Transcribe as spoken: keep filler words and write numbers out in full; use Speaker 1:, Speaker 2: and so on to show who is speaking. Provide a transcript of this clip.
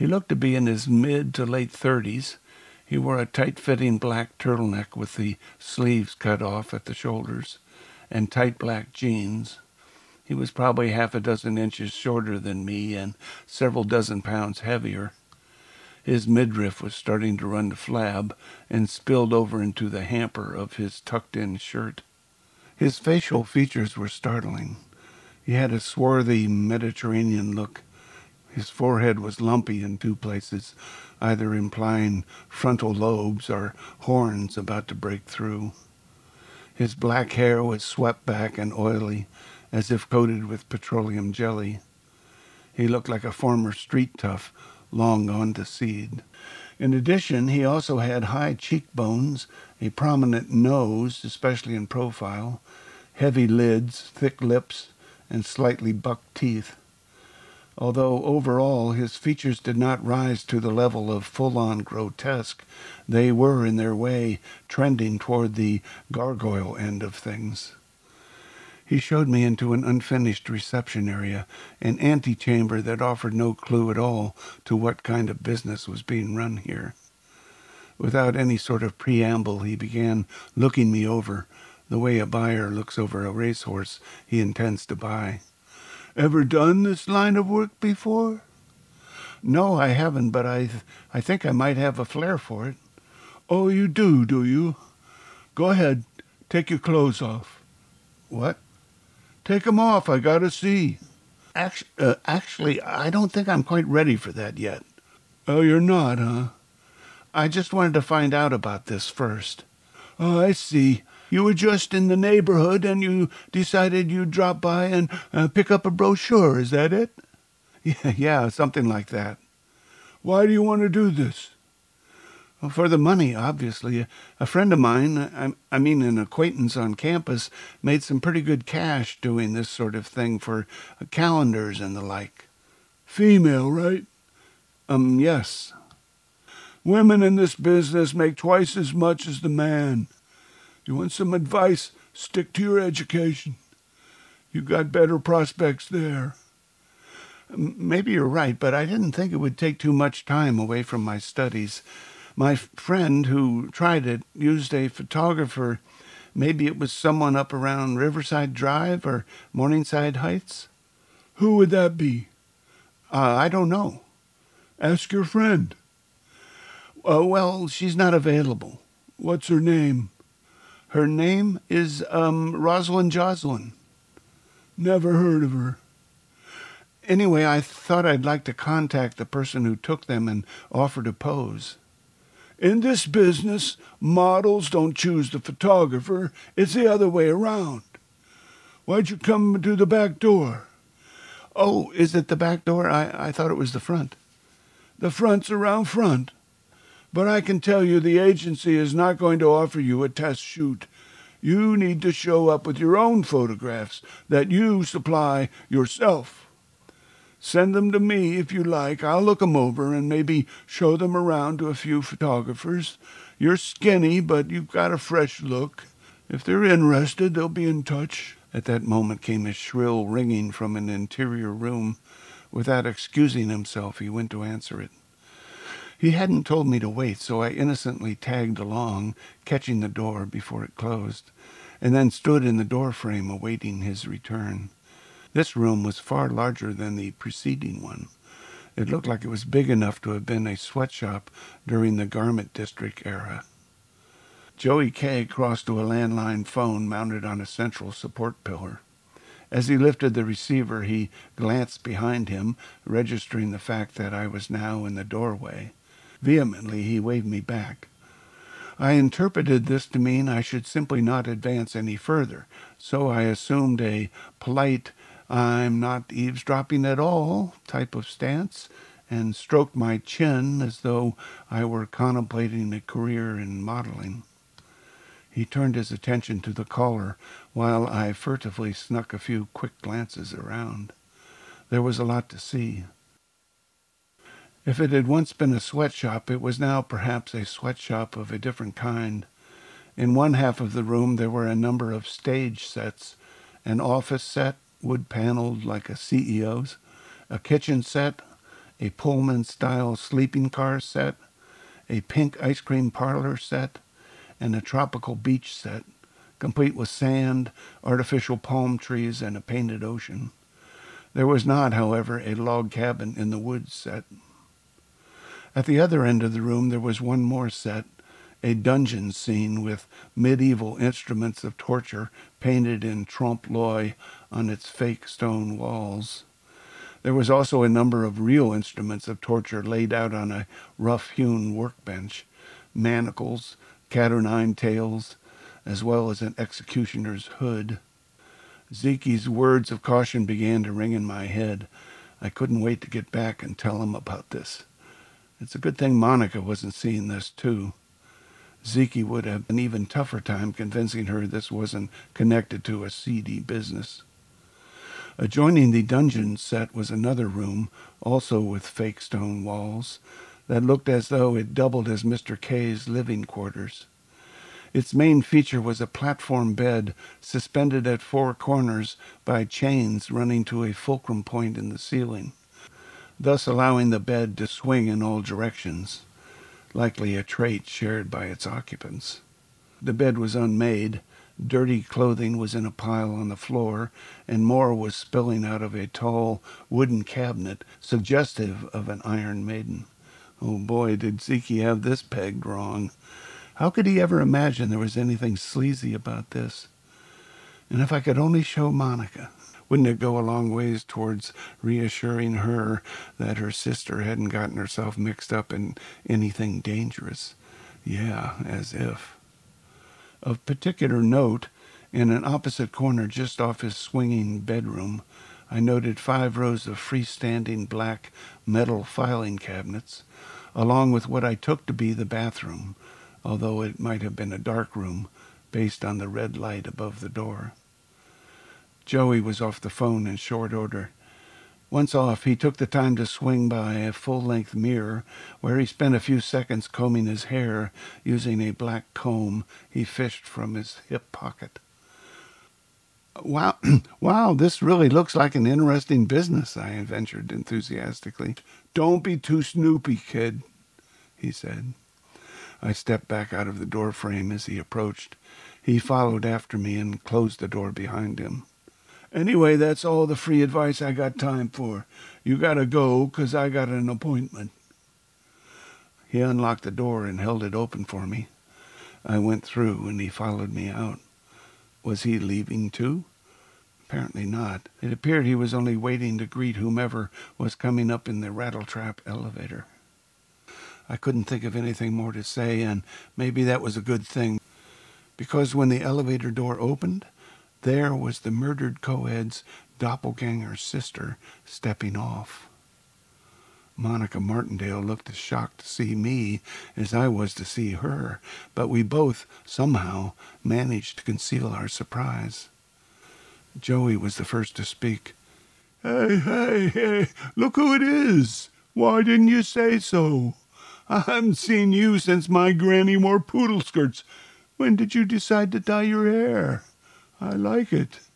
Speaker 1: He looked to be in his mid to late thirties. He wore a tight-fitting black turtleneck with the sleeves cut off at the shoulders and tight black jeans. He was probably half a dozen inches shorter than me and several dozen pounds heavier. His midriff was starting to run to flab and spilled over into the hamper of his tucked-in shirt. His facial features were startling. He had a swarthy Mediterranean look. His forehead was lumpy in two places, either implying frontal lobes or horns about to break through. His black hair was swept back and oily, as if coated with petroleum jelly. He looked like a former street tough, long gone to seed. In addition, he also had high cheekbones, a prominent nose, especially in profile, heavy lids, thick lips, and slightly bucked teeth. Although overall his features did not rise to the level of full-on grotesque, they were, in their way, trending toward the gargoyle end of things. He showed me into an unfinished reception area, an antechamber that offered no clue at all to what kind of business was being run here. Without any sort of preamble, he began looking me over, the way a buyer looks over a racehorse he intends to buy. "Ever done this line of work before?" "No, I haven't, but I, th- I think I might have a flair for it." "Oh, you do, do you? Go ahead, take your clothes off." "What?" "Take 'em off, I gotta see." Actually, uh, actually, I don't think I'm quite ready for that yet." "Oh, you're not, huh?" "I just wanted to find out about this first." "Oh, I see. You were just in the neighborhood and you decided you'd drop by and uh, pick up a brochure, is that it?" Yeah, yeah, something like that." "Why do you want to do this?" "Well, for the money, obviously. A friend of mine, I, I mean an acquaintance on campus, made some pretty good cash doing this sort of thing for uh, calendars and the like." "Female, right?" Um, yes." "Women in this business make twice as much as the man. You want some advice? Stick to your education. You got better prospects there." "Maybe you're right, but I didn't think it would take too much time away from my studies. My friend who tried it used a photographer. Maybe it was someone up around Riverside Drive or Morningside Heights." "Who would that be?" Uh, I don't know." "Ask your friend." Uh, well, she's not available." "What's her name?" "Her name is, um, Rosalind Joslin." "Never heard of her." "Anyway, I thought I'd like to contact the person who took them and offer to pose." "In this business, models don't choose the photographer. It's the other way around. Why'd you come to the back door?" "Oh, is it the back door? I, I thought it was the front." "The front's around front. But I can tell you the agency is not going to offer you a test shoot. You need to show up with your own photographs that you supply yourself. Send them to me if you like. I'll look 'em over and maybe show them around to a few photographers. You're skinny, but you've got a fresh look. If they're interested, they'll be in touch." At that moment came a shrill ringing from an interior room. Without excusing himself, he went to answer it. He hadn't told me to wait, so I innocently tagged along, catching the door before it closed, and then stood in the doorframe awaiting his return. This room was far larger than the preceding one. It looked like it was big enough to have been a sweatshop during the garment district era. Joey K. crossed to a landline phone mounted on a central support pillar. As he lifted the receiver, he glanced behind him, registering the fact that I was now in the doorway. Vehemently, he waved me back. I interpreted this to mean I should simply not advance any further, so I assumed a polite, "I'm not eavesdropping at all" type of stance, and stroked my chin as though I were contemplating a career in modeling. He turned his attention to the caller, while I furtively snuck a few quick glances around. There was a lot to see. If it had once been a sweatshop, it was now perhaps a sweatshop of a different kind. In one half of the room there were a number of stage sets, an office set, wood-paneled like a C E O's, a kitchen set, a Pullman-style sleeping car set, a pink ice cream parlor set, and a tropical beach set, complete with sand, artificial palm trees, and a painted ocean. There was not, however, a log cabin in the woods set. At the other end of the room there was one more set, a dungeon scene with medieval instruments of torture painted in trompe-l'oeil on its fake stone walls. There was also a number of real instruments of torture laid out on a rough-hewn workbench, manacles, cat-o'-nine tails, as well as an executioner's hood. Zeke's words of caution began to ring in my head. I couldn't wait to get back and tell him about this. It's a good thing Monica wasn't seeing this, too. Zeke would have an even tougher time convincing her this wasn't connected to a seedy business. Adjoining the dungeon set was another room, also with fake stone walls, that looked as though it doubled as Mister K's living quarters. Its main feature was a platform bed suspended at four corners by chains running to a fulcrum point in the ceiling, thus allowing the bed to swing in all directions, likely a trait shared by its occupants. The bed was unmade. Dirty clothing was in a pile on the floor, and more was spilling out of a tall wooden cabinet suggestive of an Iron Maiden. Oh boy, did Zeke have this pegged wrong. How could he ever imagine there was anything sleazy about this? And if I could only show Monica, wouldn't it go a long ways towards reassuring her that her sister hadn't gotten herself mixed up in anything dangerous? Yeah, as if. Of particular note, in an opposite corner just off his swinging bedroom, I noted five rows of freestanding black metal filing cabinets, along with what I took to be the bathroom, although it might have been a dark room based on the red light above the door. Joey was off the phone in short order. Once off, he took the time to swing by a full-length mirror where he spent a few seconds combing his hair using a black comb he fished from his hip pocket. Wow, wow, this really looks like an interesting business, I ventured enthusiastically. Don't be too snoopy, kid, he said. I stepped back out of the door frame as he approached. He followed after me and closed the door behind him. Anyway, that's all the free advice I got time for. You gotta go, 'cause I got an appointment. He unlocked the door and held it open for me. I went through, and he followed me out. Was he leaving too? Apparently not. It appeared he was only waiting to greet whomever was coming up in the Rattletrap elevator. I couldn't think of anything more to say, and maybe that was a good thing, because when the elevator door opened, there was the murdered co-ed's doppelganger sister stepping off. Monica Martindale looked as shocked to see me as I was to see her, but we both, somehow, managed to conceal our surprise. Joey was the first to speak. Hey, hey, hey, look who it is! Why didn't you say so? I haven't seen you since my granny wore poodle skirts. When did you decide to dye your hair? I like it.